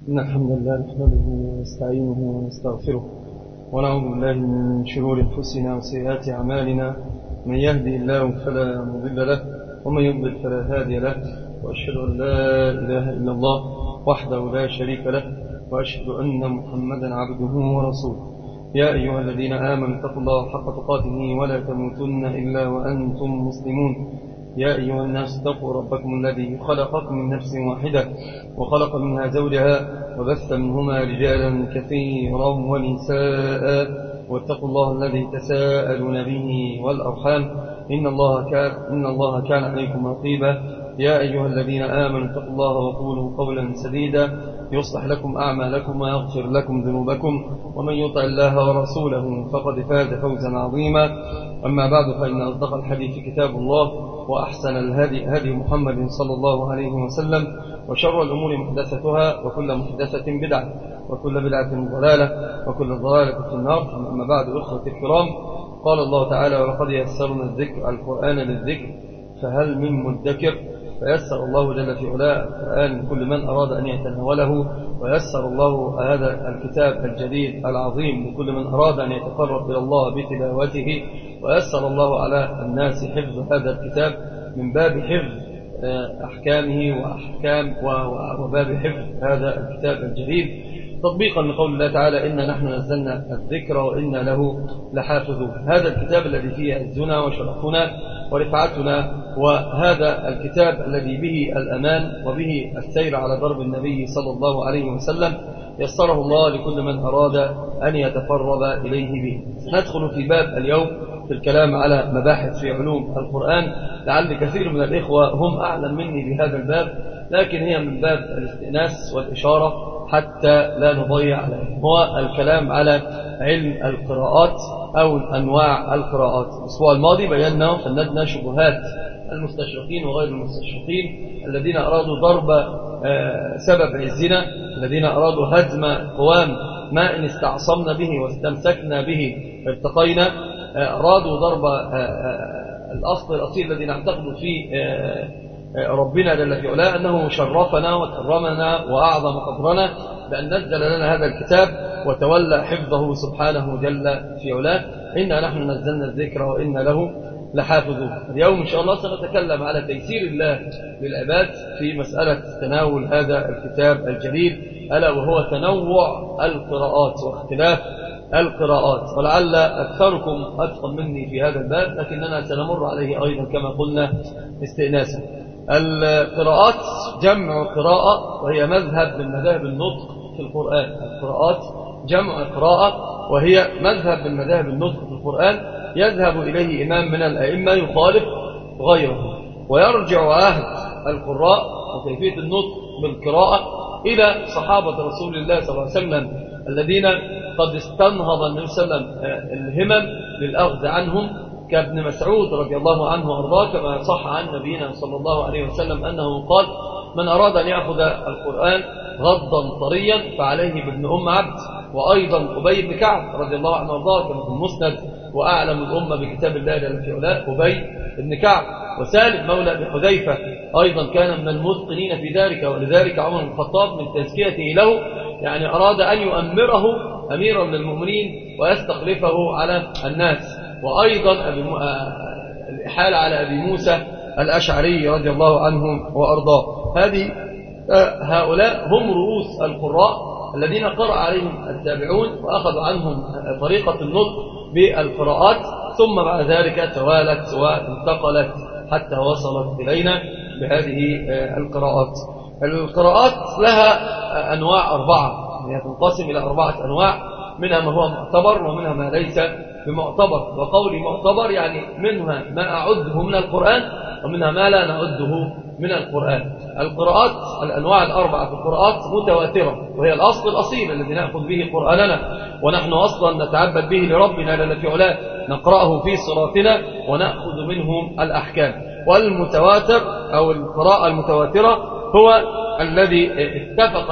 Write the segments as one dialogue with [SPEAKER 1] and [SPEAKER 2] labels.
[SPEAKER 1] إن الحمد لله نحمده ونستعينه ونستغفره ونعوذ بالله من شرور أنفسنا وسيئات أعمالنا. من يهدي الله فلا مضل له ومن يضلل فلا هادي له، وأشهد أن لا إله إلا الله وحده لا شريك له، وأشهد أن محمدا عبده ورسوله. يا أيها الذين آمنوا اتقوا الله حق تقاته ولا تموتن إلا وأنتم مسلمون. يا أيها الناس اتقوا ربكم الذي خلقكم من نفس واحدة وخلق منها زوجها وبث منهما رجالا كثيرا ونساء، واتقوا الله الذي تساءلون به والأرحام إن الله كان عليكم رقيبا. يا أيها الذين آمنوا اتقوا الله وقولوا قولا سديدا يصلح لكم أعمالكم ويغفر لكم ذنوبكم، ومن يطع الله ورسوله فقد فاز فوزا عظيما. أما بعد، فإن أصدق الحديث كتاب الله، وأحسن الهدي هدي محمد صلى الله عليه وسلم، وشر الأمور محدثتها، وكل محدثة بدعة، وكل بدعة ضلالة، وكل ضلالة في النار. أما بعد، أخوة الكرام، قال الله تعالى: ولقد يسرنا القرآن للذكر فهل من مدكر؟ فيسر الله جل في علاه القرآن لكل من أراد أن يتناوله، ويسر الله هذا الكتاب الجديد العظيم لكل من أراد أن يتقرب إلى الله بتلاوته، ويسر الله على الناس حفظ هذا الكتاب من باب حفظ أحكامه وباب حفظ هذا الكتاب الجديد، تطبيقا لقول الله تعالى: إنا نحن نزلنا الذكر وإنا له لحافظون. هذا الكتاب الذي فيه عزنا وشرفنا ورفعتنا، وهذا الكتاب الذي به الأمان وبه السير على درب النبي صلى الله عليه وسلم، يسره الله لكل من أراد أن يتقرب إليه به. ندخل في باب اليوم في الكلام على مباحث في علوم القرآن، لعل كثير من الإخوة هم أعلم مني بهذا الباب، لكن هي من باب الاستئناس والإشارة حتى لا نضيع عليه. هو الكلام على علم القراءات أو أنواع القراءات. الأسبوع الماضي بينا وفندنا شبهات المستشرقين وغير المستشرقين الذين أرادوا ضرب سبب عزنا، الذين أرادوا هدم قوام ما إن استعصمنا به واستمسكنا به ارتقينا، أرادوا ضرب الأصل الأصيل الذي نعتقد فيه ربنا جل في علاه أنه شرفنا وكرمنا وأعظم قدرنا بأن نزل لنا هذا الكتاب وتولى حفظه سبحانه جل في علاه. إنا نحن نزلنا الذكر وإنا له لحافظون. اليوم إن شاء الله سنتكلم على تيسير الله للعباد في مسألة تناول هذا الكتاب الجليل، ألا وهو تنوع القراءات واختلاف القراءات. ولعل أكثركم أتقن مني في هذا الباب، لكننا سنمر عليه أيضا كما قلنا استئناسا. القراءات جمع قراءة، وهي مذهب من مذاهب النطق في القرآن. القراءات جمع قراءة، وهي مذهب من مذاهب النطق في القرآن، يذهب إليه إمام من الأئمة يخالف غيره، ويرجع عهد القراء وكيفية النطق بالقراءة إلى صحابة رسول الله صلى الله عليه وسلم الذين قد استنهض النبي صلى الله عليه وسلم الهمم للأخذ عنهم، كابن مسعود رضي الله عنه وأرضاه، كما صح عن نبينا صلى الله عليه وسلم أنه قال: من أراد أن يأخذ القرآن غضا طريا فعليه بابن أم عبد. وأيضا أبي بن كعب رضي الله عنه وأرضاه كما في المسند، وأعلم الأمة بكتاب الله جل في علاه أبي بن كعب. وسالم مولى أبي حذيفة أيضا كان من المتقنين في ذلك، ولذلك عمر بن الخطاب من تزكيته له يعني أراد أن يؤمره أميرا للمؤمنين ويستخلفه على الناس. وأيضا الإحالة على أبي موسى الأشعري رضي الله عنه وأرضاه. هؤلاء هم رؤوس القراء الذين قرأ عليهم التابعون وأخذوا عنهم طريقة النطق بالقراءات، ثم بعد ذلك توالت وانتقلت حتى وصلت إلينا بهذه القراءات. القراءات لها أنواع 4، هي تنقسم إلى 4 أنواع، منها ما هو معتبر ومنها ما ليس بمعتبر. وقولي معتبر يعني منها ما أعده من القرآن ومنها ما لا نعده من القرآن. القراءات الأنواع 4 في القراءات متواترة، وهي الأصل الأصيل الذي نأخذ به قرآننا، ونحن أصلا نتعبد به لربنا جل في علاه، نقرأه في صلاتنا ونأخذ منه الأحكام. والمتواتر أو القراءة المتواترة هو الذي اتفق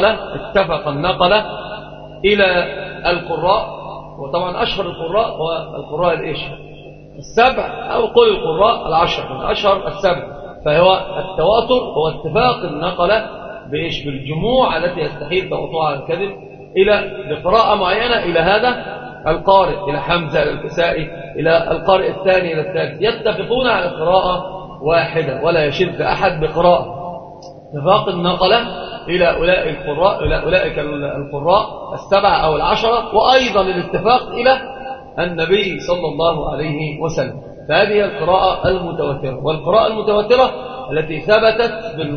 [SPEAKER 1] النقلة إلى القراء. وطبعا أشهر القراء هو القراء السبع، أو قل القراء 10 من أشهر السبع. فهو التواتر هو اتفاق النقلة بإيش؟ بالجموع التي يستحيل توقعها على الكذب بقراءة معينة إلى هذا القارئ، إلى حمزة، إلى الكسائي، إلى القارئ الثاني، إلى الثالث، يتفقون على قراءة واحدة ولا يشذ أحد بقراءة. اتفاق النقلة إلى أولئك القراء السبعة أو العشرة، وأيضا الاتفاق إلى النبي صلى الله عليه وسلم. فهذه القراءة المتواترة. والقراءة المتواترة التي ثبتت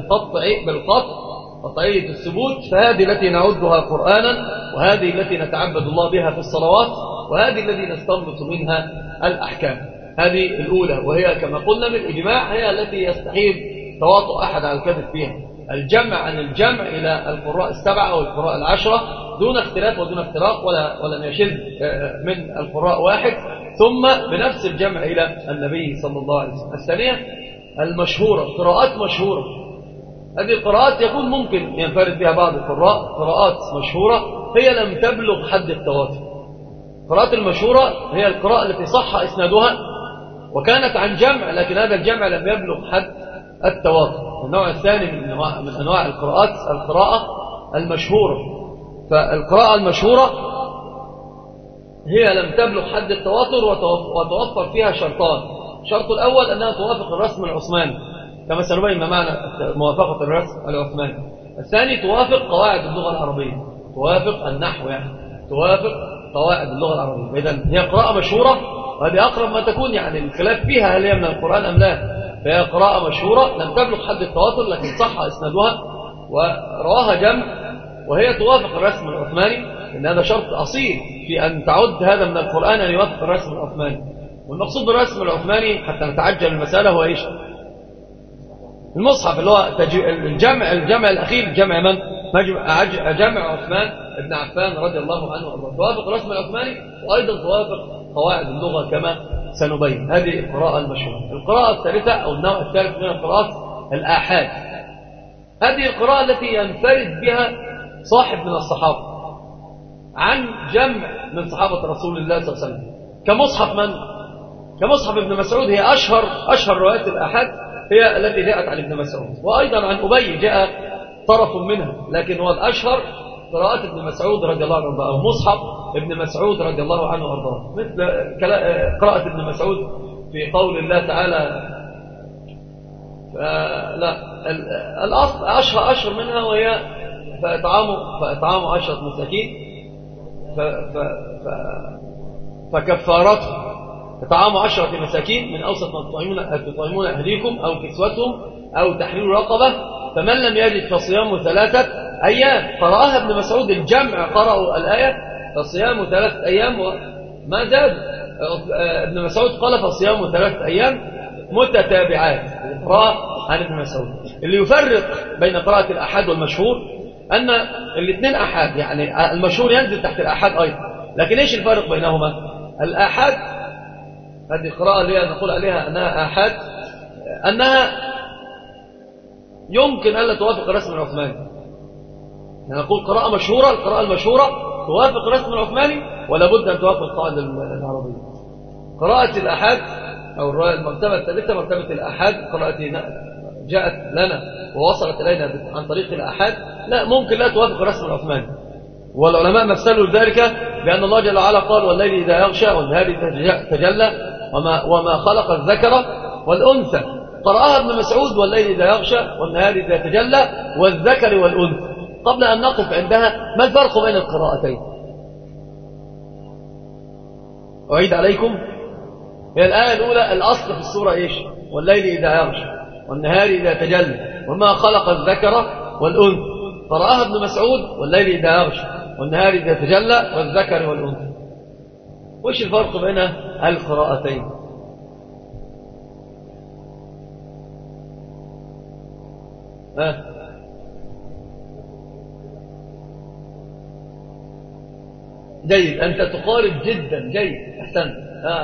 [SPEAKER 1] قطعية الثبوت، فهذه التي نعدها قرآنا، وهذه التي نتعبد الله بها في الصلوات، وهذه التي نستنبط منها الأحكام. هذه الأولى، وهي كما قلنا بالإجماع هي التي يستحيل تواطؤ أحد على الكذب فيها. الجمع عن الجمع إلى القراء السبعة أو القراء العشرة دون اختلاف ودون افتراق، ولم يشذ من القراء واحد، ثم بنفس الجمع إلى النبي صلى الله عليه وسلم. الثانية المشهورة، قراءات مشهورة. هذه القراءات يكون ممكن ينفرد بها بعض القراء، قراءات مشهورة هي لم تبلغ حد التواتر. القراءات المشهورة هي القراءة التي صح إسنادها وكانت عن جمع، لكن هذا الجمع لم يبلغ حد التواتر. النوع الثاني من أنواع القراءات القراءة المشهورة. فالقراءة المشهورة هي لم تبلغ حد التواتر وتوفر فيها شرطان. الشرط الأول أنها توافق الرسم العثماني كما سنبين ما معنى موافقة الرسم العثماني. الثاني توافق قواعد اللغة العربية، توافق النحو، يعني توافق قواعد اللغة العربية. إذن هي قراءة مشهورة، وهذه أقرب ما تكون، يعني الخلاف فيها هل هي من القرآن أم لا. فهي قراءة مشهورة لم تبلغ حد التواتر لكن صح إسنادها ورواها جمع، وهي توافق الرسم العثماني، إن هذا شرط أصيل في أن تعد هذا من القرآن أن يوافق الرسم العثماني. والمقصود بالرسم العثماني حتى نتعجل المسألة هو إيش؟ المصحف، اللي هو الجمع الأخير، جمع من؟ جمع عثمان بن عفان رضي الله عنه وارضاه، توافق الرسم العثماني وأيضا توافق قواعد اللغة كما سنبين. هذه القراءة المشهورة. القراءة الثالثة أو النوع الثالث من القراءات الآحاد. هذه القراءة التي ينفرد بها صاحب من الصحابة عن جمع من صحابة رسول الله صلى الله عليه وسلم، كمصحف من؟ كمصحف ابن مسعود. هي أشهر روايات الآحاد هي التي جاءت عن ابن مسعود، وأيضا عن أبي جاء طرف منها، لكن هو الأشهر قراءة ابن مسعود رضي الله عنه وارضاه، أو مصحف ابن مسعود رضي الله عنه وارضاه، مثل قراءة ابن مسعود في قول الله تعالى. لا، الأصل أشهر منها، وهي فإطعام 10 مساكين فكفارته إطعام 10 مساكين من أوسط ما تطعمون أهليكم أو كسوتهم أو تحرير رقبة، فمن لم يجد فصيام 3 أيام. قرأها ابن مسعود الجمع، قرأوا الآية فصيام 3 أيام وما زاد. ابن مسعود قال فصيام 3 أيام متتابعات. قراءة عن ابن مسعود. اللي يفرق بين قراءة الأحاد والمشهور أن الاثنين أحاد، يعني المشهور ينزل تحت الأحاد أيضا، لكن إيش الفرق بينهما؟ الأحاد هذه القراءة اللي نقول عليها أنها آحاد، أنها يمكن ألا توافق الرسم العثماني. نقول قراءة مشهورة، القراءة المشهورة توافق الرسم العثماني ولا بد أن توافق القاعدة العربية. قراءة الآحاد أو المرتبة الثالثة مرتبة الآحاد، قراءة جاءت لنا ووصلت إلينا عن طريق الآحاد، لا ممكن لا توافق الرسم العثماني. والعلماء مثلوا ذلك بأن الله جل وعلا قال والليل إذا يغشى والنهار إذا تجلى وما خلق الذكر والأنثى. قرأها ابن مسعود والليل إذا يغشى والنهار إذا تجلى والذكر والأنثى. قبل أن نقف عندها، ما الفرق بين القراءتين؟ أعيد عليكم. هي الآية الأولى الأصل في السورة إيش؟ والليل إذا يغشى والنهار إذا تجلى وما خلق الذكر والأنثى. قرأها ابن مسعود والليل إذا يغشى والنهار إذا تجلى والذكر والأنثى. وإيش الفرق بين القراءتين؟ جيد، أنت تقارب جدا، جيد، أحسنت.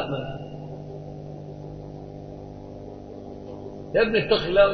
[SPEAKER 1] يا ابن اتق الله.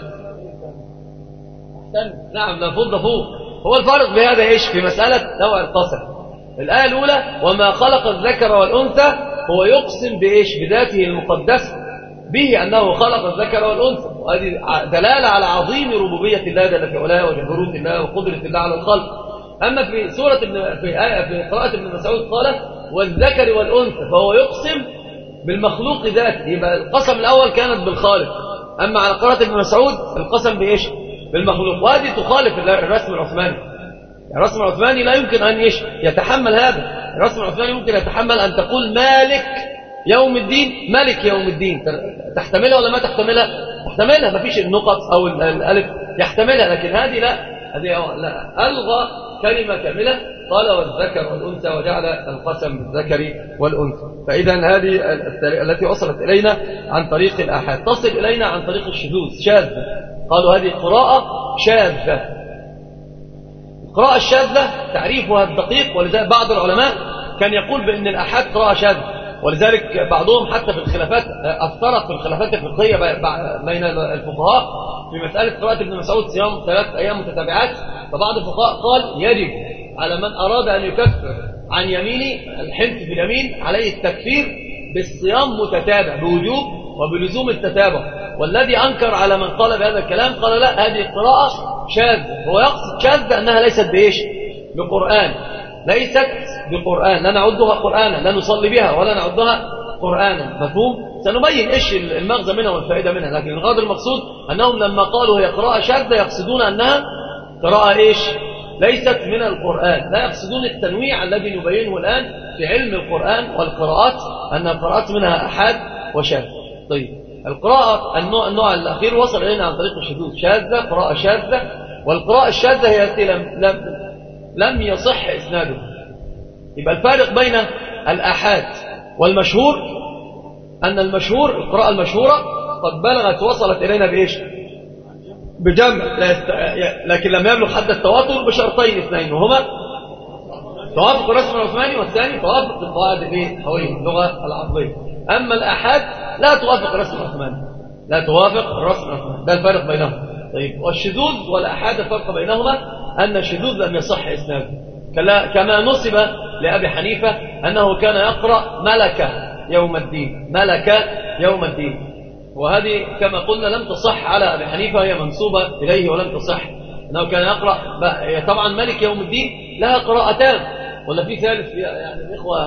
[SPEAKER 1] أحسنت، نعم، لفظ فوق. هو الفرق بهذا إيش؟ في مسألة نوع القسم. الآية الأولى وما خلق الذكر والأنثى، هو يقسم بإيش؟ بذاته المقدسة، به أنه خلق الذكر والأنثى، وهذه دلالة على عظيم ربوبية الله جل في علاه وجبروت الله وقدرة الله على الخلق. أما في سورة في قراءة ابن مسعود قال والذكر والأنثى، فهو يقسم بالمخلوق ذاته، يبقى القسم الأول كانت بالخالق. أما على قراءة ابن مسعود القسم بإيش؟ بالمخلوق. وهذه تخالف الرسم العثماني. الرسم العثماني لا يمكن أن يتحمل هذا. الرسم العثماني ممكن يتحمل أن تقول مالك يوم الدين، ملك يوم الدين، تحتملها ولا ما تحتملها؟ تحتملها، ما فيش النقط أو الألف يحتملها. لكن هذه لا، هذه لا، ألغى كلمة كاملة، قال والذكر والأنثى وجعل القسم بالذكر والأنثى. فإذا هذه التي وصلت إلينا عن طريق الآحاد تصل إلينا عن طريق الشذوذ، شاذة. قالوا هذه قراءة شاذة. القراءة الشاذة تعريفها الدقيق، ولذلك بعض العلماء كان يقول بأن الآحاد قراءة شاذة، ولذلك بعضهم حتى في الخلافات أثرت في الخلافات الفقهية بين الفقهاء في مسألة قراءة ابن مسعود صيام 3 أيام متتابعات. فبعض الفقهاء قال يجب على من أراد أن يكفر عن يمينه الحنث في اليمين عليه التكفير بالصيام متتابع بوجوب وبلزوم التتابع. والذي أنكر على من قال بهذا الكلام قال لا، هذه قراءة شاذة. هو يقصد شاذة أنها ليست بإيش؟ بقرآن، ليست بقرآن، لا نعدها قرآنا، لا نصلي بها ولا نعدها قرآنا. مفهوم؟ سنبين إيش المغزى منها والفائدة منها. لكن الغرض المقصود أنهم لما قالوا هي قراءة شاذة يقصدون أنها قراءة إيش؟ ليست من القرآن. لا يقصدون التنويع الذي نبينه الآن في علم القرآن والقراءات، أن القراءات منها أحاد وشاذ. طيب القراءة النوع الأخير وصل إلينا عن طريق الشذوذ، شاذة، قراءة شاذة. والقراءة الشاذة هي التي لم يصح إسناده. يبقى الفارق بين الآحاد والمشهور أن المشهور، القراءة المشهورة قد بلغت وصلت إلينا بإيش؟ بجمع، لكن لم يبلغ حد التواتر بشرطين اثنين، وهما توافق الرسم العثماني، والثاني توافق القواعد حوالين اللغة العربية. أما الآحاد لا توافق الرسم العثماني، لا توافق الرسم العثماني، ده الفرق بينهم. طيب والشذوذ والآحاد الفرق بينهما أن الشذوذ لم يصح إسناده، كما نصب لأبي حنيفة أنه كان يقرأ ملك يوم الدين، ملك يوم الدين. وهذه كما قلنا لم تصح على أبي حنيفة، هي منسوبة إليه ولم تصح. أنه كان يقرأ طبعا ملك يوم الدين لها قراءتان، ولا في ثالث يعني الإخوة؟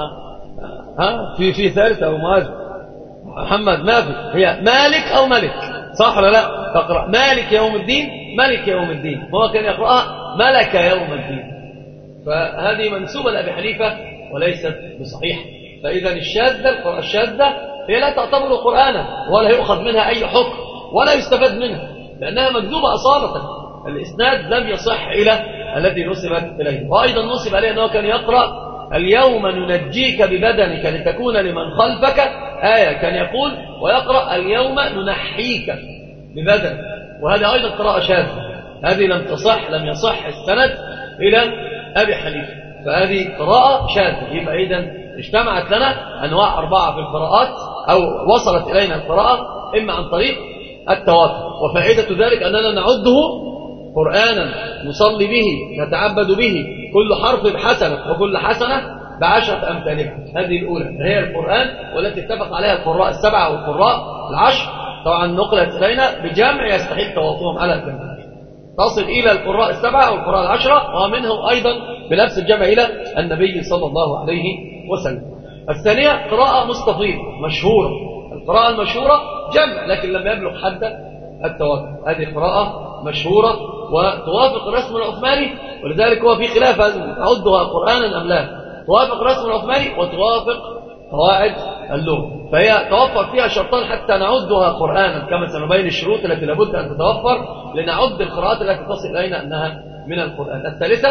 [SPEAKER 1] في ثالث أو معاذ محمد؟ ما في، هي مالك أو ملك، صح ولا لا؟ تقرأ مالك يوم الدين، ملك يوم الدين، هو كان يقرأها ملك يوم الدين. فهذه منسوبة لأبي حنيفة وليست بصحيح. فإذا الشاذة، القراءة الشاذة هي لا تعتبر قرآنا ولا يؤخذ منها أي حكم ولا يستفاد منها، لأنها مكذوبة أصالة. الإسناد لم يصح إلى الذي نسبت إليه. وأيضا نسب عليه أنه كان يقرأ اليوم ننجيك ببدنك لتكون لمن خلفك آية، كان يقول ويقرأ اليوم ننحيك ببدنك، وهذا أيضا قراءة شاذة. هذه لم تصح، لم يصح السند إلى أبي حنيفة، فهذه قراءة شاذة. يبقى إذن اجتمعت لنا أنواع 4 في القراءات، أو وصلت إلينا القراءة إما عن طريق التواتر، وفائدة ذلك أننا نعده قرآنا نصلي به نتعبد به، كل حرف بحسنة وكل حسنة ب10 أمثالها. هذه الأولى هي القرآن، والتي اتفق عليها القراء 7 والقراء 10. طبعا نقلت إلينا بجمع يستحيل تواطؤهم على الجمع، تصل إلى القراء 7 والقراء 10، ومنهم أيضا بنفس الجمع إلى النبي صلى الله عليه وسلم. الثانية قراءة مستفيضة مشهورة. القراءة المشهورة جمع لكن لم يبلغ حد التواتر، هذه قراءة مشهورة وتوافق الرسم العثماني. ولذلك هو في خلاف تعدها قرآنا أم لا، توافق الرسم العثماني وتوافق قواعد اللغة، فهي توفر فيها شرطان حتى نعدها قرآنا، كما سنبين الشروط التي لابد أن تتوفر لنعد القراءات التي تصل إلينا أنها من القرآن. الثالثة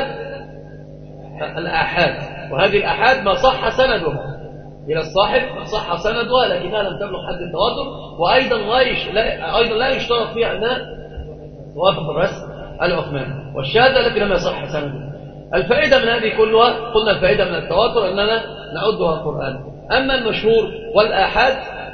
[SPEAKER 1] الآحاد، وهذه الآحاد ما صح سندها إلى الصاحب، ما صح سندها لكنها لم تبلغ حد التواتر، وأيضا لا يشترط فيها أنها توافق الرسم العثماني، والشهادة التي لم يصح سندها. الفائدة من هذه كلها، قلنا الفائدة من التواتر أننا نعدها قرآن. أما المشهور والآحاد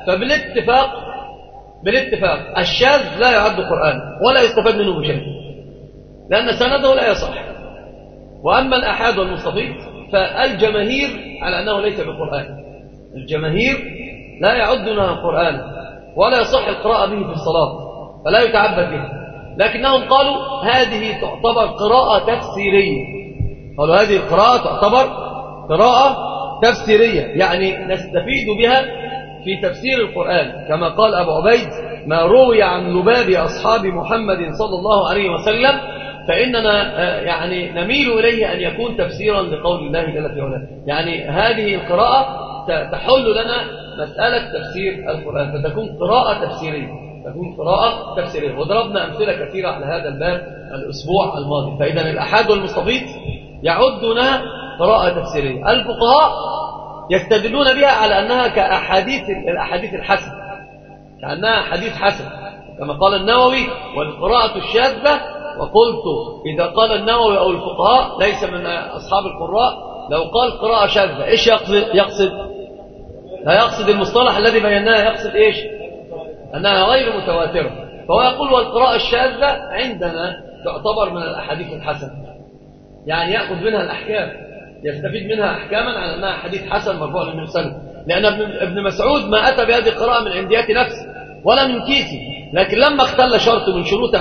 [SPEAKER 1] بالاتفاق الشاذ لا يعد قرآن ولا يستفاد منه بشيء لأن سنده لا يصح. وأما الآحاد والمستفيض فالجماهير على أنه ليس بقرآن، الجماهير لا يعدونها قرآن ولا يصح القراءة به في الصلاة،
[SPEAKER 2] فلا يتعبد بها. لكنهم قالوا هذه تعتبر قراءة تفسيرية، قالوا هذه القراءة تعتبر قراءة تفسيرية، يعني نستفيد بها في تفسير القرآن، كما قال أبو عبيد: ما روي عن لباب أصحاب محمد صلى الله عليه وسلم فإننا يعني نميل إليه أن يكون تفسيرا لقول الله جل في علاه. يعني هذه القراءة تحل لنا مسألة تفسير القرآن، فتكون قراءة تفسيرية، تكون قراءة تفسيرية. وضربنا أمثلة كثيرة على هذا الباب الأسبوع الماضي. فإذا الأحاد والمستفيض يعدونها قراءة تفسيرية. الفقهاء يستدلون بها على أنها الأحاديث الحسنة، كأنها حديث حسن، كما قال النووي: والقراءة الشاذة. وقلت إذا قال النووي أو الفقهاء ليس من أصحاب القراء، لو قال قراءة شاذة إيش يقصد؟ لا يقصد المصطلح الذي بيناه، يقصد إيش؟ أنها غير متواترة. فهو يقول: والقراءة الشاذة عندنا تعتبر من الأحاديث الحسنة، يعني يأخذ منها الأحكام، يستفيد منها أحكاما على أنها حديث حسن مرفوع للنبي صلى الله عليه وسلم. لأن ابن مسعود ما أتى بهذه القراءة من عنديات نفسه ولا من كيسه، لكن لما اختل شرط من شروط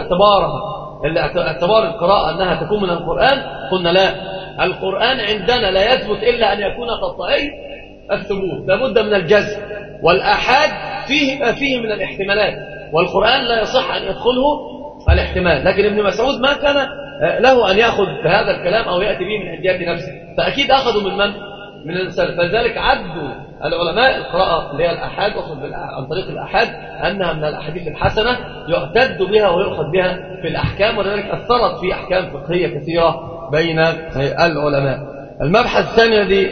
[SPEAKER 2] اعتبار القراءة أنها تكون من القرآن، قلنا لا، القرآن عندنا لا يثبت إلا أن يكون قطعي الثبوت، لابد من الجزم، والآحاد فيه من الاحتمالات، والقرآن لا يصح أن يدخله الاحتمال. لكن ابن مسعود ما كان له أن يأخذ بهذا الكلام أو يأتي به من عنديات نفسه، فأكيد أخذوا من من؟ من السلف. فلذلك عدوا العلماء القراءة اللي هي الآحاد عن طريق الآحاد أنها من الأحاديث الحسنة يعتد بها ويؤخذ بها في الأحكام، ولذلك أثرت في أحكام فقهية كثيرة بين العلماء. المبحث الثاني الذي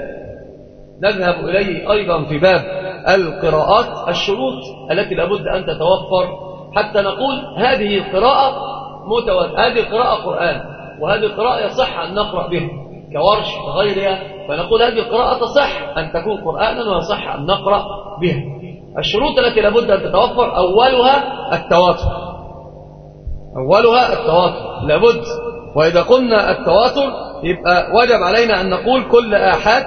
[SPEAKER 2] نذهب إليه أيضا في باب القراءات الشروط التي لابد أن تتوفر حتى نقول هذه القراءة هذه القراءة قرآن، وهذه القراءة يصح أن نقرأ بها كورش وغيرها، فنقول هذه القراءة تصح أن تكون قرآنا ويصح أن نقرأ بها. الشروط التي لابد أن تتوفر أولها التواتر، لابد. وإذا قلنا التواتر يبقى وجب علينا أن نقول كل آحاد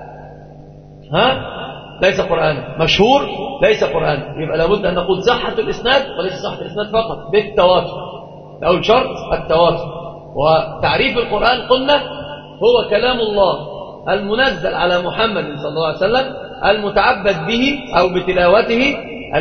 [SPEAKER 2] ليس قرآن، مشهور ليس قرآن، يبقى لابد أن نقول صحة الإسناد وليس صحة الإسناد فقط بالتواتر. أول شرط التواتر. وتعريف القرآن قلنا هو كلام الله المنزل على محمد صلى الله عليه وسلم المتعبد به أو بتلاوته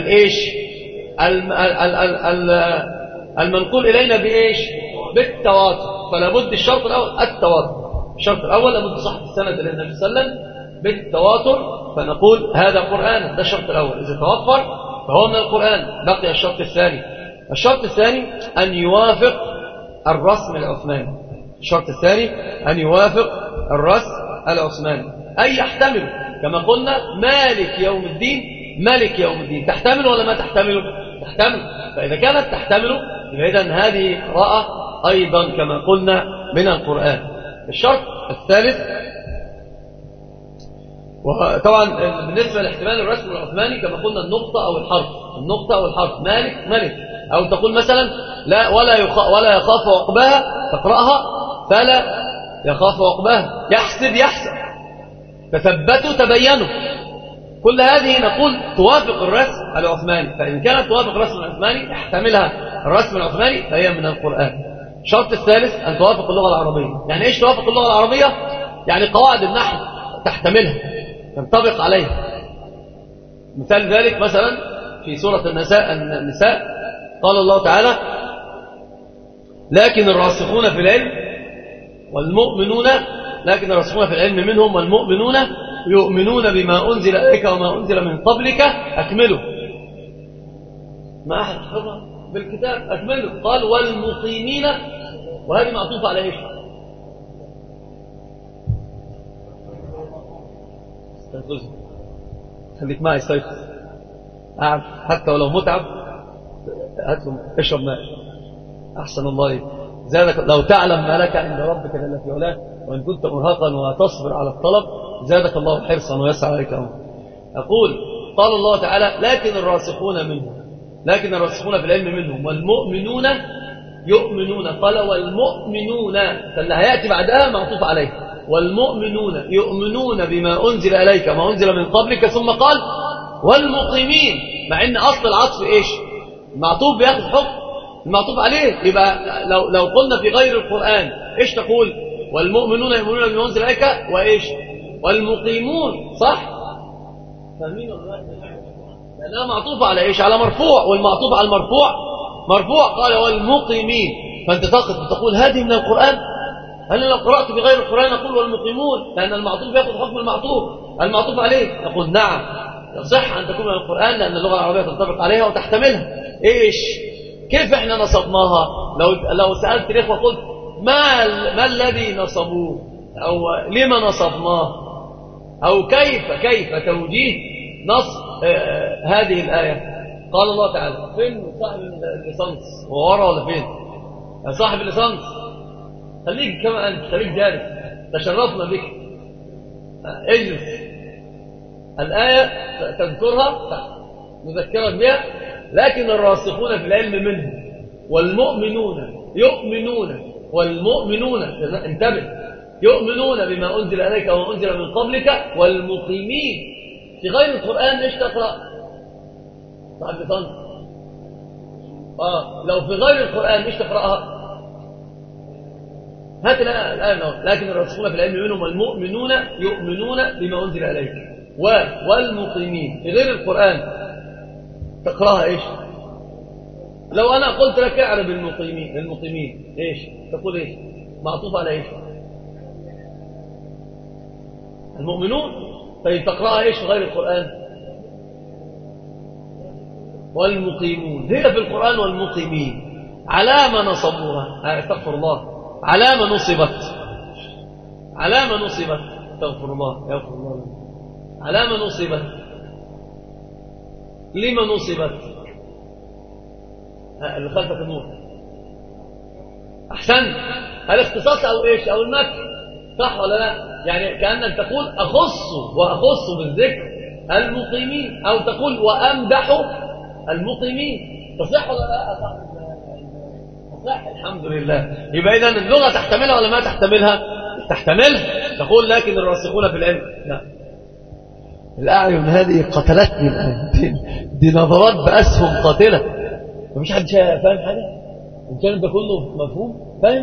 [SPEAKER 2] المنقول إلينا بإيش؟ بالتواتر. فلا بد الشرط الأول التواتر، الشرط الأول لابد صحة السند إلى النبي صلى الله عليه وسلم بالتواتر، فنقول هذا قرآن. ده الشرط الأول، إذا توفر فهو من القرآن. بقي الشرط الثاني. الشرط الثاني أن يوافق الرسم العثماني. الشرط الثاني أن يوافق الرسم العثماني، أي يحتمل، كما قلنا مالك يوم الدين، مالك يوم الدين تحتمل ولا ما تحتمل؟ تحتمل. فإذا كانت تحتمل إذن هذه قراءة أيضا كما قلنا من القرآن. الشرط الثالث، وطبعا بالنسبة لاحتمال الرسم العثماني كما قلنا النقطة أو الحرف، النقطة أو الحرف، مالك ملك. أو تقول مثلا لا ولا يخاف عقباها، تقرأها فلا يخاف عقباها، يحسب تثبتوا تبينوا. كل هذه نقول توافق الرسم العثماني، فإن كانت توافق الرسم العثماني يحتملها الرسم العثماني فهي من القرآن. الشرط الثالث أن توافق اللغة العربية. يعني إيش توافق اللغة العربية؟ يعني قواعد النحو تحتملها، تنطبق عليها. مثال ذلك مثلا في سورة النساء قال الله تعالى: لكن الراسخون في العلم منهم والمؤمنون يؤمنون بما أنزل إليك وما أنزل من قبلك أكملوا. ما أحد حفظها بالكتاب أكملوا. قال والمقيمين، وهذه معطوفة على إيش؟ خليك معي سيف، أعرف حتى ولو متعب هات له اشرب ماء. أحسن الله زادك، لو تعلم ما لك عند ربك جل في علاه، وإن كنت مرهقا وتصبر على الطلب زادك الله حرصا ويسعى عليك أمرا. أقول قال الله تعالى: لكن الراسخون في العلم منهم والمؤمنون يؤمنون. قال والمؤمنون، فاللي هيأتي بعدها معطوف عليه، والمؤمنون يؤمنون بما أنزل إليك وما أنزل من قبلك، ثم قال والمقيمين، مع أن أصل العطف إيش؟ المعطوف بياخد حكم المعطوف عليه. يبقى لو قلنا في غير القرآن إيش تقول؟ والمؤمنون يؤمنون بما أنزل إليك وإيش؟ والمقيمون. صح؟ فاهمين ولا لا؟ لأنها معطوفة على إيش؟ على مرفوع، والمعطوف على المرفوع مرفوع. قال والمقيمين، فأنت تقول هذه من القرآن. هل لو قرأت في غير القرآن أقول والمقيمون لأن المعطوف يأخذ حكم المعطوف عليه؟ نقول نعم يصح أن تكون من القرآن لأن اللغة العربية تنطبق عليها وتحتملها. إيش؟ كيف إحنا نصبناها؟ لو سألت الإخوة قلت ما الذي نصبوه، أو لما نصبناه، أو كيف توجيه نصب هذه الآية؟ قال الله تعالى فين صاحب الليسانس؟ هو ورا ولا فين؟ صاحب الليسانس خليك كما أنت، خليك جالس، تشرفنا بك. اجلس. الآية تذكرها نذكرك بها. لكن الراسخون في العلم منهم والمؤمنون يؤمنون، والمؤمنون انتبه، يؤمنون بما أنزل إليك وما أنزل من قبلك والمقيمين. في غير القرآن ايش تقرأ؟ صاحب لسانس. لو في غير القرآن ايش تقرأها؟ هات الآن. لكن الراسخون في العلم منهم والمؤمنون يؤمنون بما أنزل إليك والمقيمين. في غير القرآن تقرأها إيش؟ لو أنا قلت لك اعرف المقيمين إيش تقول؟ إيش معطوف على إيش؟ المؤمنون. طيب تقرأها إيش في غير القرآن؟ والمقيمون. هي في القرآن والمقيمين. على ما نصبوها؟ استغفر الله. على ما نصبت؟ استغفر الله، يغفر الله. على ما نصبت؟ لما نصبت؟ اللي خلفك النور. أحسن. الاختصاص أو إيش؟ أو المكر. صح ولا لا؟ يعني كأنك تقول أخص بالذكر المقيمين، أو تقول وأمدح المقيمين. تصح ولا لا؟ صح الحمد لله. يبقى إذن اللغة تحتملها ولا ما تحتملها؟ تحتملها. تقول لكن الراسخون في العلم لا. الأعين هذه قتلتني الآن. دي نظرات بأسهم قاتلة. مفيش حد فاهم حاجة؟ الكلام ده كله مفهوم؟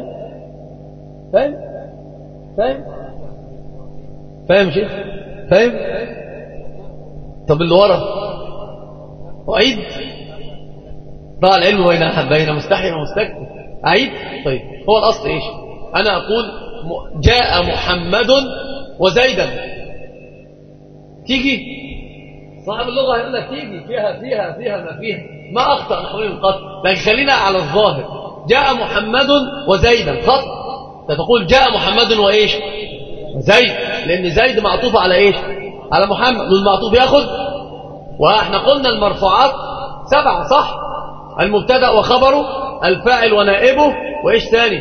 [SPEAKER 2] فاهم شيخ؟ فاهم؟ طب اللي ورا أعيد. ضاع العلم بين مستحي ومستكبر. أعيد. طيب هو الأصل إيش؟ أنا أقول جاء محمد وزيدا. تيجي صاحب اللغة يقول لك تيجي فيها ما فيها، ما أخطأ نحوين القط، لكن خلينا على الظاهر. جاء محمد وزيدا خط. تقول جاء محمد وإيش؟ زيد، لأن زيد معطوف على إيش؟ على محمد، والمعطوف يأخذ. وإحنا قلنا المرفوعات 7 صح؟ المبتدأ وخبره، الفاعل ونائبه، وإيش ثاني؟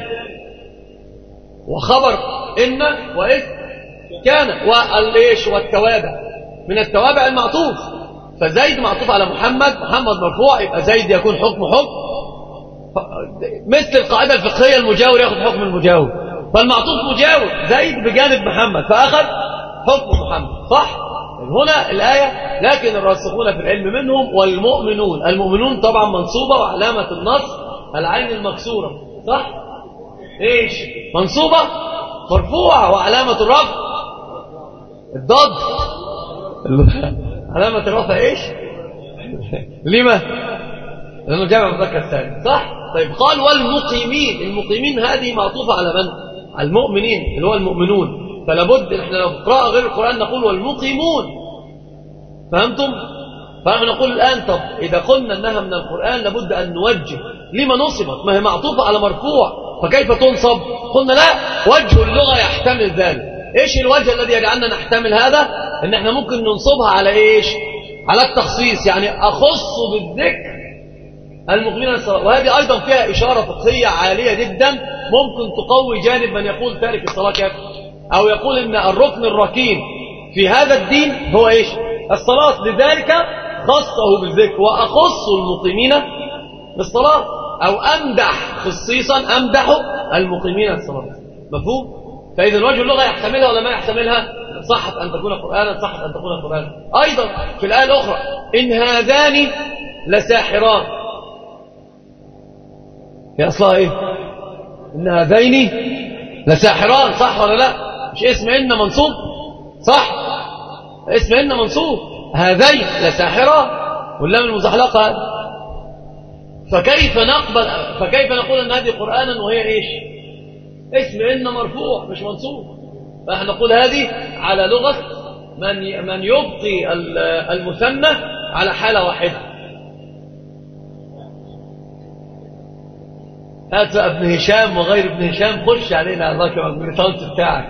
[SPEAKER 2] وخبر إن وإيش كان، والإيش والتوابع. من التوابع المعطوف. فزيد معطوف على محمد مرفوع، يبقى زيد يكون حكم مثل القاعدة الفقهية المجاور يأخذ حكم المجاور. فالمعطوف مجاور زيد بجانب محمد فأخذ حكم محمد. صح؟ هنا الآية لكن الراسخون في العلم منهم والمؤمنون. المؤمنون طبعا منصوبة، وعلامة النصب العين المكسورة. صح؟ ايش؟ منصوبة مرفوعة، وعلامة الرفع الضاد. علامة الرفع ايش؟ لما؟ لأنه جمع مذكر سالم. صح؟ طيب قال والمقيمين. المقيمين هذه معطوفة على من؟ على المؤمنين اللي هو المؤمنون. فلا بد احنا لو قراءة غير القرآن نقول والمقيمون. فهمتم؟ فنحن نقول الآن طب إذا قلنا أنها من القرآن لابد أن نوجه لما نصبت، ما هي معطوفة على مرفوع، فكيف تنصب؟ قلنا لا، وجه اللغة يحتمل ذلك. إيش الوجه الذي يجعلنا نحتمل هذا؟ إن احنا ممكن ننصبها على إيش؟ على التخصيص، يعني أخص بالذكر المقيمين الصلاة. وهذه أيضا فيها إشارة فقهية عالية جدا ممكن تقوي جانب من يقول تارك الصلاة كافر، أو يقول إن الركن الركين في هذا الدين هو إيش؟ الصلاة. لذلك خصه بالذكر وأخص المقيمين بالصلاة، أو أمدح خصيصا أمدح المقيمين الصلاة. مفهوم؟ فإذا وجه اللغة يحتملها ولا ما يحتملها؟ صحت أن تكون قرآنا، صحت أن تكون قرآنا. أيضا في الآية الأخرى إن هذان لساحران. هي أصلها إيه؟ إن هذين لساحران، صح ولا لا؟ مش اسم إن منصوب؟ صح؟ اسم إن منصوب، هذين لساحران واللام المزحلقة. فكيف نقول أن هذه قرآنا وهي إيش؟ اسم إن مرفوع مش منصوب. فإحنا نقول هذه على لغة من يبقي المثنى على حالة واحدة. هات ابن هشام وغير ابن هشام، خش علينا الله كما البريطانس بتاعك.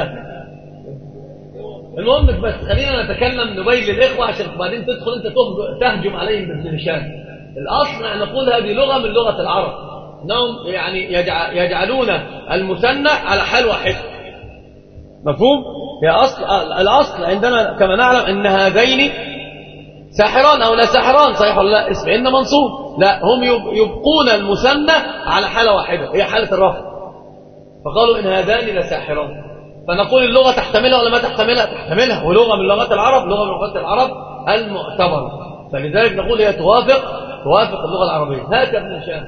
[SPEAKER 2] المهم بس خلينا نتكلم نبين للإخوة عشان بعدين تدخل أنت تهجم عليهم بابن هشام. الأصل أن نقول هذه لغة من لغة العرب، أنهم يعني يجعلون المثنى على حال واحد. مفهوم؟ هي الأصل عندنا كما نعلم أن هذين ساحران أو لا ساحران، صحيح ولا لا؟ اسم إن منصوب. لا، هم يبقون المثنى على حالة واحدة، هي حالة الرفع. فقالوا إن هذان لساحران. فنقول اللغة تحتملها ولا ما تحتملها؟ تحتملها، ولغة من لغات العرب، لغة من لغات العرب المعتبرة. فلذلك نقول هي توافق اللغة العربية. هات ابن هشام.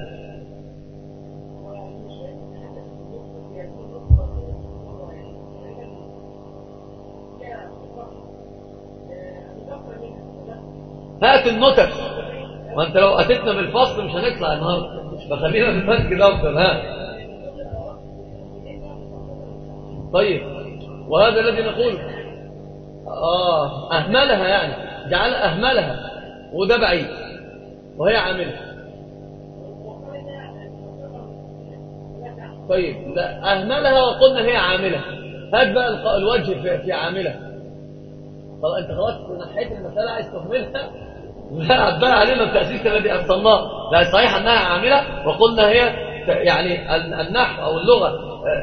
[SPEAKER 2] هات النتف، وانت لو اتتنا بالفصل مش هنطلع النهارده، فخلينا نفكر الافضل. ها طيب، وهذا الذي نقول اهملها، يعني جعل اهملها، وده بعيد، وهي عامله. طيب، لا اهملها وقلنا هي عامله. هات بقى الوجه في عامله. طب انت خلاص نحيت المساله عايز تهملها؟ لا، عبال علينا التأسيس الذي أبطلناه. لا، صحيح أنها عاملة، وقلنا هي يعني النحو أو اللغة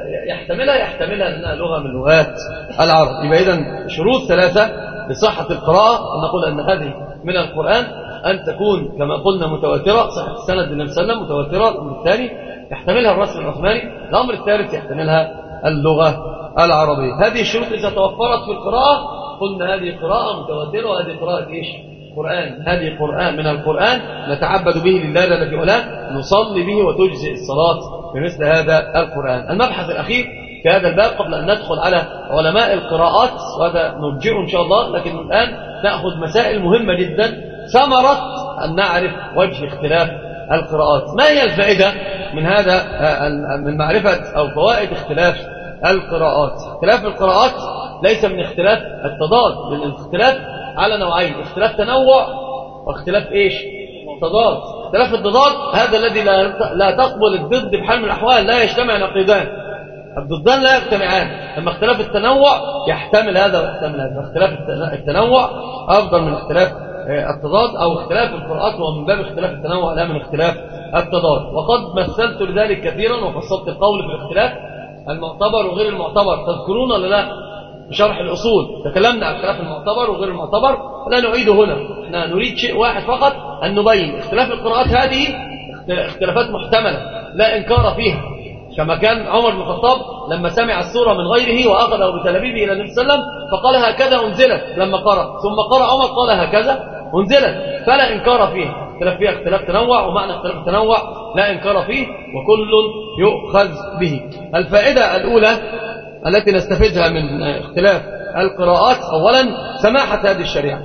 [SPEAKER 2] يحتملها أنها لغة من لغات العرب. يبقى إذن شروط ثلاثة لصحة القراءة، أن نقول أن هذه من القرآن، أن تكون كما قلنا متواترة، صحة السند للنبي صلى الله عليه وسلم متواترة. الأمر الثاني يحتملها الرسم العثماني. الأمر الثالث يحتملها اللغة العربية. هذه الشروط إذا توفرت في القراءة قلنا هذه قراءة متواترة، وهذه قراءة إيش؟ قرآن. هذه قرآن من القرآن نتعبد به لله جل في علاه، نصلي به وتجزئ الصلاة بمثل هذا القرآن. المبحث الأخير في هذا الباب قبل أن ندخل على علماء القراءات، وهذا نرجعه إن شاء الله، لكن الآن نأخذ مسائل مهمة جدا ثمرة أن نعرف وجه اختلاف القراءات. ما هي الفائدة من هذا، من معرفة أو فوائد اختلاف القراءات؟ اختلاف القراءات ليس من اختلاف التضاد، من الاختلاف على نوعين: اختلاف تنوع واختلاف ايش؟ تضاد. اختلاف التضاد هذا الذي لا تقبل الضد بحال من الاحوال، لا يجتمع نقيضان، الضدان لا يجتمعان. اما اختلاف التنوع يحتمل هذا ويحتمل هذا. اختلاف التنوع افضل من اختلاف التضاد، او اختلاف القراءات هو من باب اختلاف التنوع لا من اختلاف التضاد. وقد مثلت لذلك كثيرا وفصلت القول في الاختلاف المعتبر وغير المعتبر. تذكرون ولا لا؟ بشرح الأصول تكلمنا عن اختلاف المعتبر وغير المعتبر، لا نعيده هنا. احنا نريد شيء واحد فقط، أن نبين اختلاف القراءات هذه اختلافات محتملة لا إنكار فيها، كما كان عمر بن الخطاب لما سمع السورة من غيره وأخذه بتلابيبه إلى النبي صلى الله عليه وسلم فقال هكذا أنزلت، لما قرأ ثم قرأ عمر قال هكذا أنزلت، فلا إنكار فيها. اختلاف فيها اختلاف تنوع، ومعنى اختلاف التنوع لا إنكار فيه، وكل يؤخذ به. الفائدة الأولى التي نستفيدها من اختلاف القراءات: أولا سماحة هذه الشريعة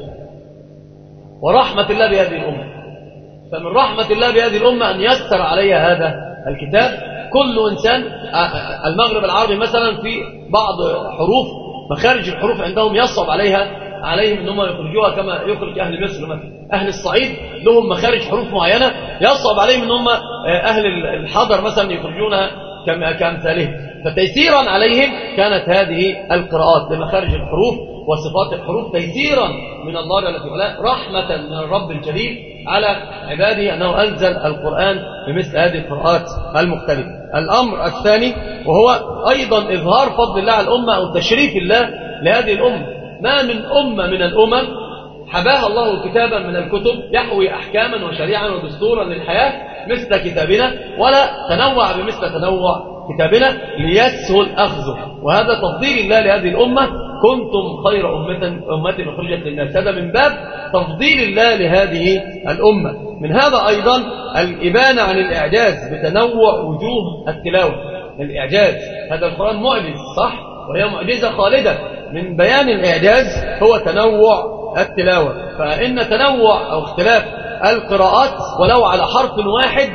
[SPEAKER 2] ورحمة الله بهذه الأمة. فمن رحمة الله بهذه الأمة أن يسر عليها هذا الكتاب. كل إنسان، المغرب العربي مثلا في بعض حروف مخارج الحروف عندهم يصعب عليهم أنهم يخرجوها كما يخرج أهل مصر مثلا. أهل الصعيد لهم مخارج حروف معينة يصعب عليهم أنهم أهل الحضر مثلا يخرجونها كأمثالهم. فتيسيرا عليهم كانت هذه القراءات لمخارج الحروف وصفات الحروف، تيسيرا من الله جل في علاه، رحمة من الرب الجليل على عباده أنه أنزل القرآن بمثل هذه القراءات المختلفة. الأمر الثاني وهو أيضا إظهار فضل الله على الأمة أو تشريف الله لهذه الأمة. ما من أمة من الأمم حباها الله كتابا من الكتب يحوي أحكاما وشريعا ودستورا للحياة مثل كتابنا، ولا تنوع بمثل تنوع كتابنا ليسهل أخذه. وهذا تفضيل الله لهذه الأمة، كنتم خير أمة أخرجت للناس. هذا من باب تفضيل الله لهذه الأمة. من هذا أيضا الإبانة عن الإعجاز بتنوع وجوه التلاوة. الإعجاز هذا القرآن معجز صح، وهي معجزة خالدة. من بيان الإعجاز هو تنوع التلاوة. فإن تنوع أو اختلاف القراءات ولو على حرف واحد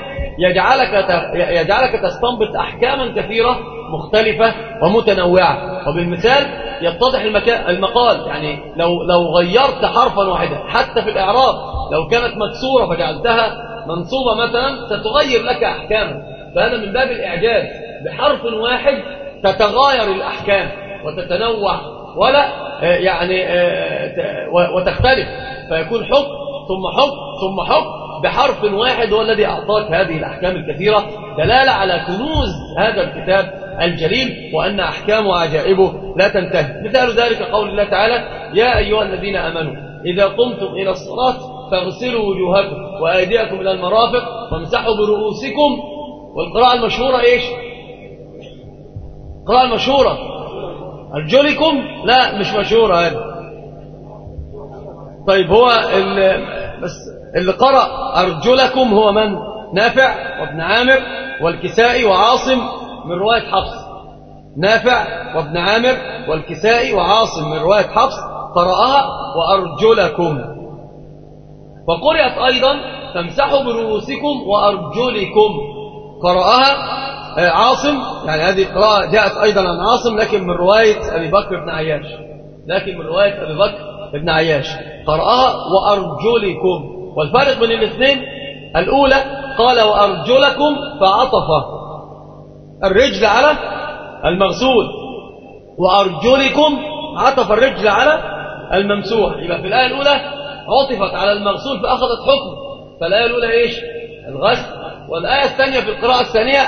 [SPEAKER 2] يجعلك تستنبط أحكاما كثيرة مختلفة ومتنوعة. وبالمثال يتضح المقال. يعني لو غيرت حرفا واحدا حتى في الإعراب، لو كانت مكسورة فجعلتها منصوبة مثلا ستغير لك أحكاما. فهذا من باب الإعجاز، بحرف واحد تتغاير الأحكام وتتنوع ولا يعني وتختلف، فيكون حكم ثم حكم ثم حكم بحرف واحد هو الذي أعطاك هذه الأحكام الكثيرة، دلالة على كنوز هذا الكتاب الجليل وأن أحكامه وعجائبه لا تنتهي. مثال ذلك قول الله تعالى: يا أيها الذين آمنوا إذا قمتم إلى الصلاة فاغسلوا وجوهكم وأيديكم إلى المرافق وامسحوا برؤوسكم. والقراءة المشهورة إيش؟ القراءة المشهورة أرجلكم؟ لا مش مشهورة هذه. طيب هو اللي قرأ أرجلكم هو من؟ نافع وابن عامر والكسائي وعاصم من رواية حفص. نافع وابن عامر والكسائي وعاصم من رواية حفص قرأها وأرجلكم. وقرأت أيضا فامسحوا برؤوسكم وأرجلكم، قرأها عاصم. يعني هذه القراءة جاءت أيضا عن عاصم لكن من رواية أبي بكر بن عياش. قرأها وأرجلكم. والفرق بين الاثنين: الأولى قال وأرجلكم فعطف الرجل على المغسول، وأرجلكم عطف الرجل على الممسوح. يبقى في الآية الأولى عطفت على المغسول فأخذت حكم، فالآية الأولى إيش؟ الغسل. والآية الثانية في القراءة الثانية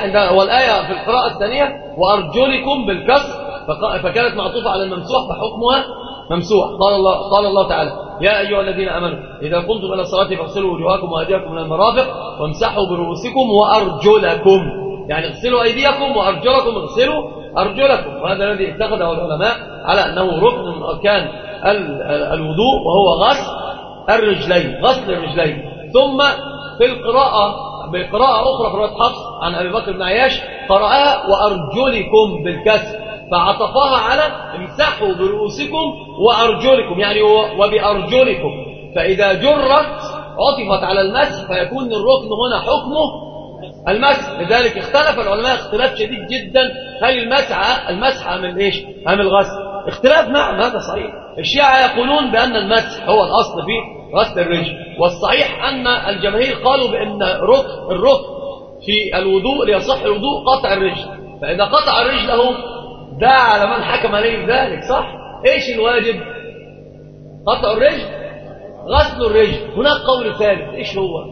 [SPEAKER 2] وأرجلكم بالكسر فكانت معطوفة على الممسوح فحكمها ممسوح. قال الله تعالى: يا أيها الذين آمنوا إذا قمتم إلى الصلاة فاغسلوا وجوهكم وأيديكم إلى المرافق وامسحوا برؤوسكم وأرجلكم. يعني اغسلوا أيديكم وأرجلكم، اغسلوا أرجلكم. وهذا الذي اتخذه العلماء على أنه ركن من أركان الوضوء، وهو غسل الرجلين. ثم في بقراءة أخرى في رواية حفص عن أبي بكر بن عياش قرأها وأرجلكم بالكسر فعطفها على امسحوا برؤوسكم وأرجلكم، يعني وبأرجلكم. فإذا جرت عطفت على المسح فيكون الركن هنا حكمه المسح. لذلك اختلف العلماء اختلاف شديد جدا: هل المسح من إيش؟ أم الغسل؟ اختلاف. نعم هذا صحيح. الشيعة يقولون بأن المسح هو الأصل في غسل الرجل، والصحيح أن الجماهير قالوا بأن الركن في الوضوء ليصح الوضوء قطع الرجل. فإذا قطع رجله دعا على من حكم عليه ذلك صح. إيش الواجب؟ قطع الرجل، غسل الرجل. هناك قول ثالث، إيش هو؟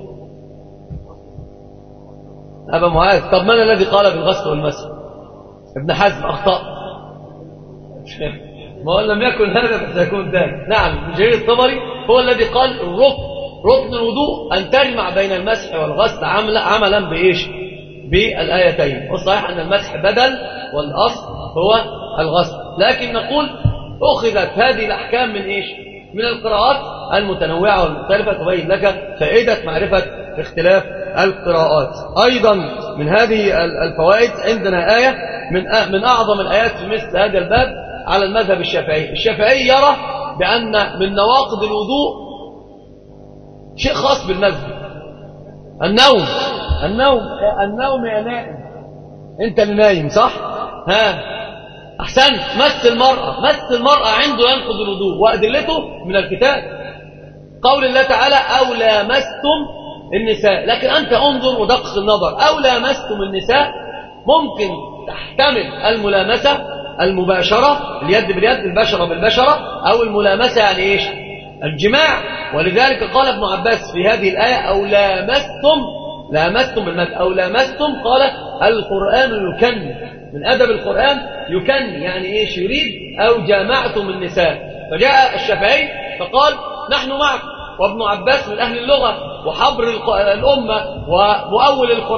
[SPEAKER 2] أبا معاذ. طب من الذي قال بالغسل والمسح؟ ابن حزم أخطأ. ما لم يكن هذا فسيكون ذلك. نعم جرير الطبري هو الذي قال ركن الوضوء أن تجمع بين المسح والغسل عملا بإيش؟ بالآيتين. والصحيح أن المسح بدل والأصل هو الغسل. لكن نقول أخذت هذه الأحكام من إيش؟ من القراءات المتنوعة والمختلفة، تبين لك فائدة معرفة اختلاف القراءات. أيضا من هذه الفوائد عندنا آية من أعظم الآيات في مثل هذا الباب على المذهب الشافعي. الشافعي يرى بأن من نواقض الوضوء شيء خاص بالمذهب: النوم يا نائم. أنت اللي نايم صح؟ أحسنت. مس المرأة عنده ينقض الوضوء، وأدلته من الكتاب قول الله تعالى: أو لامستم النساء. لكن أنت انظر ودقق النظر: أو لامستم النساء ممكن تحتمل الملامسة المباشرة، اليد باليد، البشرة بالبشرة، أو الملامسة يعني إيش؟ الجماع. ولذلك قال ابن عباس في هذه الآية: أو لامستم بالمد، أو لامستم. قال: القرآن يكن، من أدب القرآن يكن يعني إيش؟ يريد أو جامعتم النساء. فجاء الشافعي فقال: نحن معك. وابن عباس من أهل اللغة وحبر الأمة ومؤول القرآن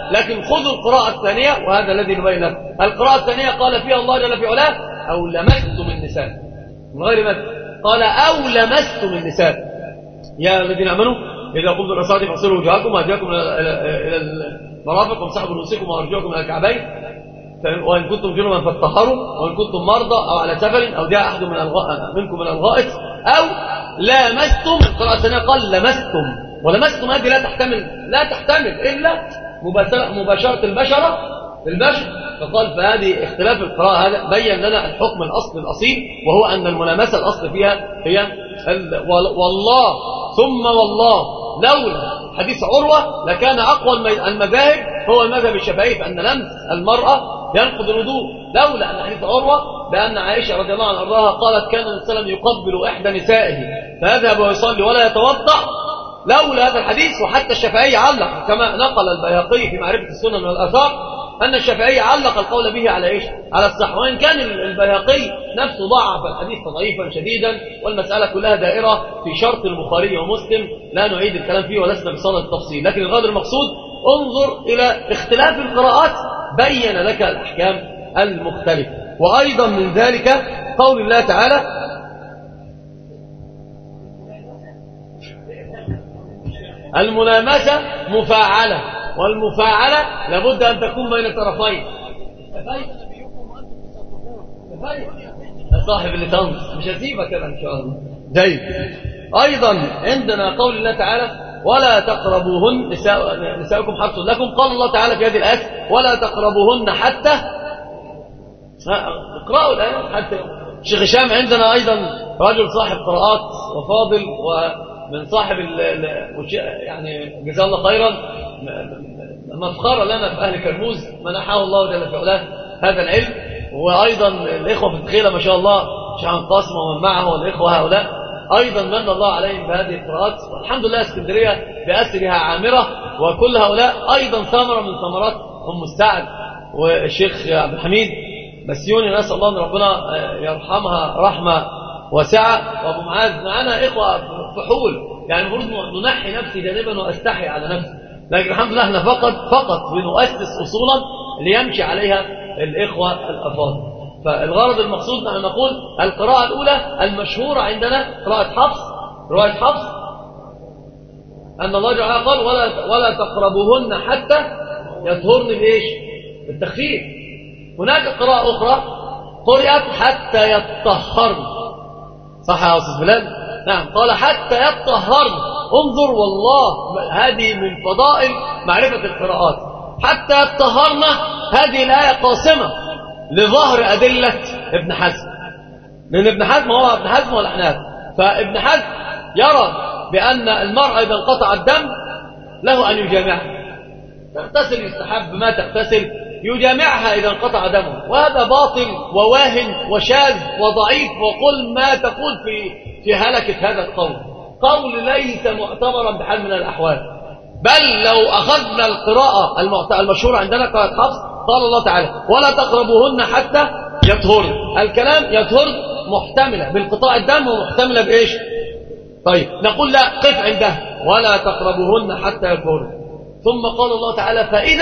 [SPEAKER 2] لكن خذوا القراءة الثانية، وهذا الذي نبين لكم. القراءة الثانية قال فيها الله جل في علاه أو لمستم النساء من غير مد، قال أو لمستم النساء يا الذين آمنوا إذا قمتم إلى الصلاة فاغسلوا وجوهكم وأيديكم إلى المرافق وامسحوا برؤوسكم وأرجلكم إلى الكعبين، وإن كنتم جنبا فاطهروا، وإن كنتم مرضى أو على سفر أو جاء أحد منكم من الغائط أو لامستم. القراءة الثانية قال لمستم، ولمستم هذه لا تحتمل إلا مباشرة البشرة بالبشر، فقال فهذه اختلاف القراءة. هذا بين لنا الحكم الأصيل، وهو أن الملامسة الأصل فيها هي والله ثم والله. لولا حديث عروة لكان أقوى المذاهب هو المذهب الشافعي، فأن لمس المرأة ينقض الوضوء، لولا أن حديث عروة بأن عائشة رضي الله عنها أرضاها قالت كان النبي صلى الله عليه وسلم يقبل إحدى نسائه فيذهب ويصلي ولا يتوضأ، لولا هذا الحديث. وحتى الشافعي علق كما نقل البيهقي في معرفة السنن والآثار أن الشافعي علق القول به على إيش؟ على الصح، وإن كان البيهقي نفسه ضعف الحديث تضعيفا شديدا، والمسألة كلها دائرة في شرط البخاري ومسلم لا نعيد الكلام فيه ولسنا بصدد التفصيل، لكن الغرض المقصود انظر إلى اختلاف القراءات بين لك الأحكام المختلفة. وأيضا من ذلك قول الله تعالى الملامسة مفاعلة، والمفاعلة لابد أن تكون بين طرفين. صاحب اللي تنص مش هسيبك كده إن شاء الله. جيد. أيضا عندنا قول الله تعالى ولا تقربوهن نساؤكم حرث لكم، قال الله تعالى في هذه الآية ولا تقربوهن حتى اقرأوا الآية حتى. الشيخ هشام عندنا أيضا رجل صاحب قراءات وفاضل، ومن صاحب يعني جزاه الله خيرا مفخرة لنا في أهل كرموز، منحه الله جل في علاه هذا العلم. وأيضا الإخوة في الدخيلة ما شاء الله شيخ قاسم ومن معه والإخوة هؤلاء أيضا من الله عليهم بهذه القراءات، والحمد لله اسكندرية بأسرها عامرة، وكل هؤلاء أيضا ثمرة من ثمرات أم السعد والشيخ عبد الحميد بسيوني، نسأل الله أن ربنا يرحمها رحمة واسعة. وأبو معاذ معنا إخوة فحول، يعني المفروض ننحي نفسي جانبا وأستحي على نفسي، لكن الحمد لله احنا فقط بنؤسس أصولا ليمشي عليها الإخوة الأفاضل. فالغرض المقصود نحن نقول القراءة الأولى المشهورة عندنا قراءة حفص، رواية حفص أن الله جل قال ولا تقربوهن حتى يطهرن بإيش؟ بالتخفيف. هناك قراءة أخرى قرأت حتى يطهرن، صح يا أستاذ بلال؟ نعم، قال حتى يطهرن. انظر والله هذه من فضائل معرفة القراءات. حتى يطهرن هذه الآية قاسمة لظهر أدلة ابن حزم، لأن ابن حزم هو ابن حزم والأحناف، فابن حزم يرى بأن المرأة إذا انقطع الدم له أن يجامعها، تغتسل يستحب ما تغتسل، يجامعها إذا انقطع دمه، وهذا باطل وواهن وشاذ وضعيف، وقل ما تقول في هلكة هذا القول، قول ليس معتبرا بحال من الأحوال. بل لو أخذنا القراءة المشهورة عندنا قراءة حفص قال الله تعالى ولا تقربوهن حتى يطهرن، الكلام يطهرن محتملة بالقطاع الدم ومحتملة بإيش؟ طيب نقول لا، قف عندها ولا تقربوهن حتى يطهرن، ثم قال الله تعالى فإذا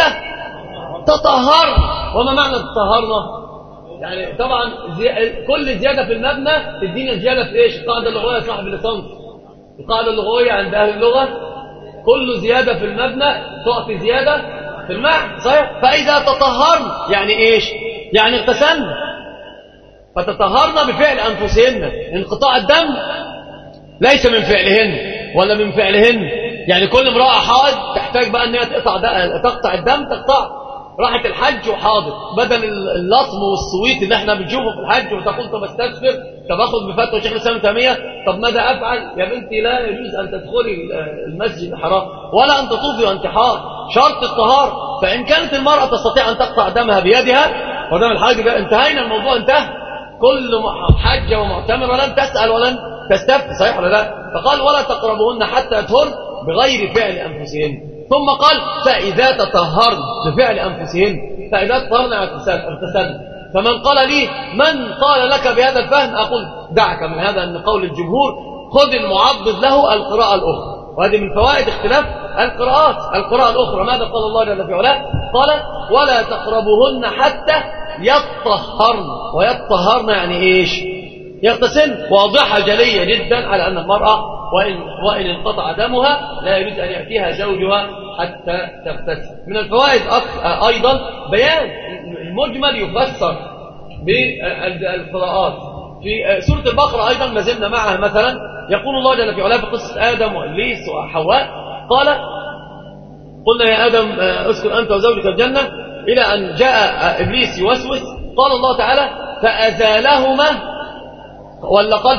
[SPEAKER 2] تطهرن. وما معنى تطهرن؟ يعني طبعا كل زيادة في المبنى تدينا زيادة في إيش؟ القاعدة اللغوية صاحب الليسانس، القاعدة اللغوية عند أهل اللغة كل زيادة في المبنى تعطي زيادة في المعنى، صحيح؟ فإذا تطهرن يعني إيش؟ يعني اغتسلن، فتطهرن بفعل أنفسهن. انقطاع الدم ليس من فعلهن ولا من فعلهن، يعني كل امرأة حائض تحتاج بقى أنها تقطع الدم، تقطع. راحت الحج وحاضر، بدل اللصم والسويت اللي احنا بنشوفه في الحج، وتقول طب استغفر، طب اخذ بفتوى شيخ الاسلام تيمية، طب ماذا افعل؟ يا بنتي لا يجوز ان تدخلي المسجد الحرام ولا ان تطوفي وانت حائض، شرط الطهارة. فان كانت المرأة تستطيع ان تقطع دمها بيدها ودم الحاج بقى انتهينا، الموضوع انتهى. كل حجة ومعتمرة لن تسأل ولن تستفتي، صحيح ولا لا؟ فقال ولا تقربوهن حتى يطهرن بغير فعل انفسهن، ثم قال فإذا تطهرن بفعل أنفسهن، فإذا تطهرن اغتسلن. فمن قال لي من قال لك بهذا الفهم؟ أقول دعك من هذا أن قول الجمهور، خذ المعضد له القراءة الأخرى. وهذه من فوائد اختلاف القراءات. القراءة الأخرى ماذا قال الله جل في علاه؟ قال ولا تقربوهن حتى يطهرن. ويطهرن يعني إيش؟ يغتسلن. واضحة جلية جدا على أن المرأة وإن انقطع دمها لا يجوز أن يأتيها زوجها حتى تغتسل. من الفوائد أيضا بيان المجمل يفسر بالقراءات. في سورة البقرة أيضا ما زلنا معها مثلا يقول الله جل في علاه في قصة آدم وإبليس وحواء قال قلنا يا آدم اسكن أنت وزوجك الجنة إلى أن جاء إبليس يوسوس قال الله تعالى فأزالهما ولا قال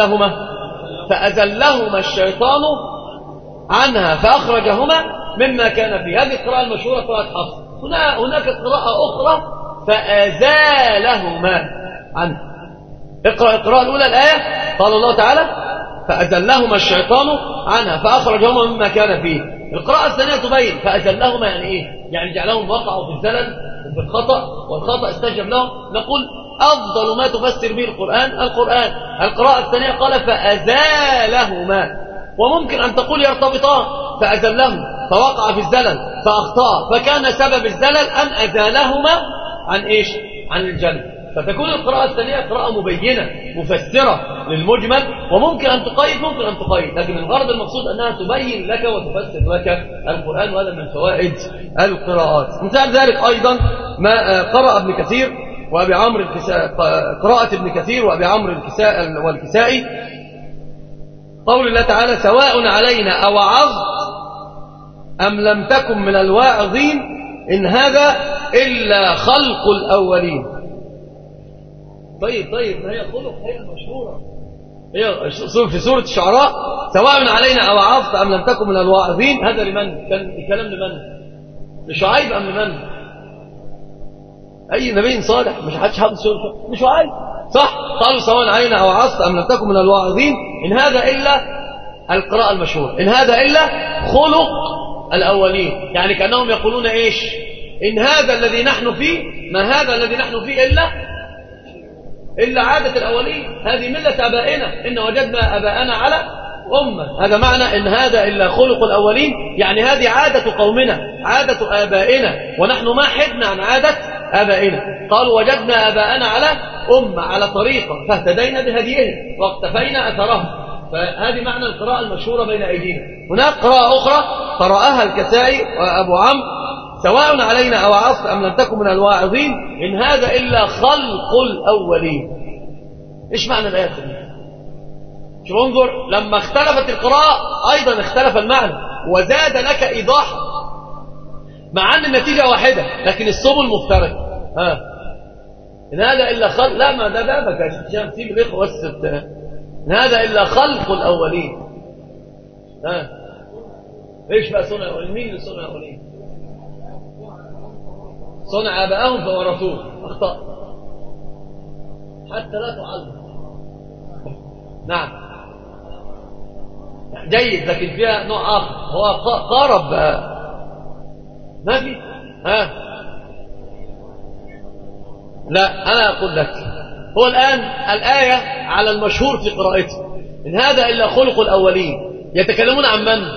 [SPEAKER 2] فأزلهما الشيطان عنها فأخرجهما مما كان فيه. هذه القراءة المشهورة قراءة حفص. هناك قراءة أخرى فأزالهما عنها. اقرأ القراءة الأولى الآية قال الله تعالى فأزلهما الشيطان عنها فأخرجهما مما كان فيه. القراءة الثانية تبين فأزلهما يعني إيه؟ يعني جعلهم وقعوا في الزلل وفي الخطأ والخطأ استجب لهم. نقول أفضل ما تفسر به القرآن. القراءة الثانية قال فأزالهما. وممكن أن تقول يرتبطان فأزلهم فوقع في الزلل فأخطأ فكان سبب الزلل أن أزالهما عن إيش؟ عن الجلل. فتكون القراءة الثانية قراءة مبينة مفسرة للمجمل. وممكن أن تقيد لكن الغرض المقصود أنها تبين لك وتفسر لك القرآن. وهذا من فوائد القراءات. مثال ذلك أيضا ما قرأ ابن كثير وأبي عمرو قراءة ابن كثير وأبي عمرو والكسائي قول الله تعالى سواء علينا أوعظت أم لم تكن من الواعظين إن هذا إلا خلق الأولين. طيب ما هي خلق هي المشهورة هي في سورة الشعراء سواء علينا أوعظت أم لم تكن من الواعظين. هذا لمن؟ كان الكلام لمن؟ لشعيب أم لمن؟ أي نبي صالح مش حدش حافظ سورة مش شعيب صح. قالوا سواء علينا أوعظت أم لم تكن من الواعظين إن هذا إلا القراءة المشهورة إن هذا إلا خلق الأولين. يعني كأنهم يقولون إيش؟ إن هذا الذي نحن فيه ما هذا الذي نحن فيه إلا عادة الأولين. هذه ملة أبائنا إن وجدنا أباءنا على أمة. هذا معنى إن هذا إلا خلق الأولين. يعني هذه عادة قومنا عادة آبائنا ونحن ما حدنا عن عادة آبائنا. قالوا وجدنا آباءنا على أمة على طريقة فاهتدينا بهديهم واقتفينا أثرهم. فهذه معنى القراءة المشهورة بين أيدينا. هناك قراءة أخرى قرأها الكسائي وأبو عمرو سواء علينا أوعظت أم لم تكن من الواعظين إن هذا إلا خلق الأولين. إيش معنى الآية دي؟ شوف انظر لما اختلفت القراءة أيضا اختلف المعنى وزاد لك إيضاح مع أن النتيجة واحدة لكن السبل مفترقة. إن هذا إلا خلق لا ما ده بابك عشان تسيب الإخوة بس إن هذا إلا خلق الأولين. إيش بقى صنع الأولين؟ مين اللي صنع الأولين؟ صنع آباءهم فورثوه أخطأ حتى لا تعلم. نعم جيد لكن فيها نوع آخر هو قارب ما في لا أنا أقول لك هو الآن الآية على المشهور في قراءته إن هذا إلا خلق الأولين. يتكلمون عن من؟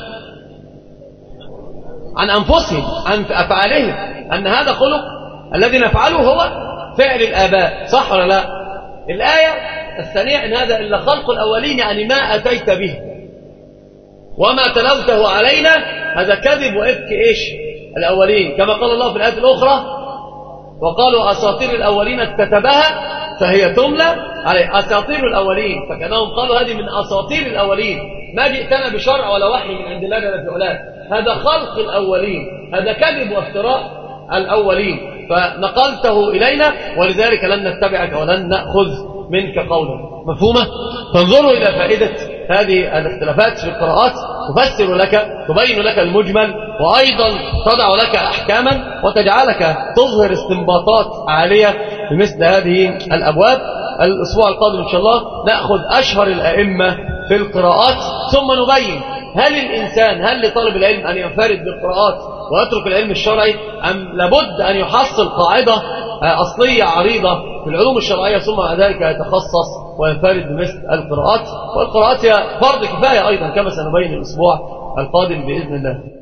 [SPEAKER 2] عن أنفسهم عن أفعالهم أن هذا خلق الذي نفعله هو فعل الآباء صح ولا لا؟ الآية الثانية إن هذا إلا خلق الأولين يعني ما أتيت به وما تلوته علينا هذا كذب وإفك إيش الأولين. كما قال الله في الآية الأخرى وقالوا أساطير الأولين اكتتبها فهي تملى عليه. أساطير الأولين فكانهم قالوا هذه من أساطير الأولين ما جئتنا بشرع ولا وحي من عند الله جل في علاه. هذا خلق الأولين هذا كذب وافتراء الأولين فنقلته إلينا ولذلك لن نتبعك ولن نأخذ منك قولا. مفهومة؟ فانظروا إلى فائدة هذه الاختلافات في القراءات تفسر لك تبين لك المجمل وأيضا تضع لك أحكاما وتجعلك تظهر استنباطات عالية بمثل هذه الأبواب. الأسبوع القادم إن شاء الله نأخذ أشهر الأئمة في القراءات ثم نبين هل لطالب العلم أن ينفرد بالقراءات ويترك العلم الشرعي أم لابد أن يحصل قاعدة أصلية عريضة في العلوم الشرعية ثم بعد ذلك يتخصص وينفرد بمثل القراءات. والقراءات هي فرض كفاية أيضا كما سنبين الأسبوع القادم بإذن الله.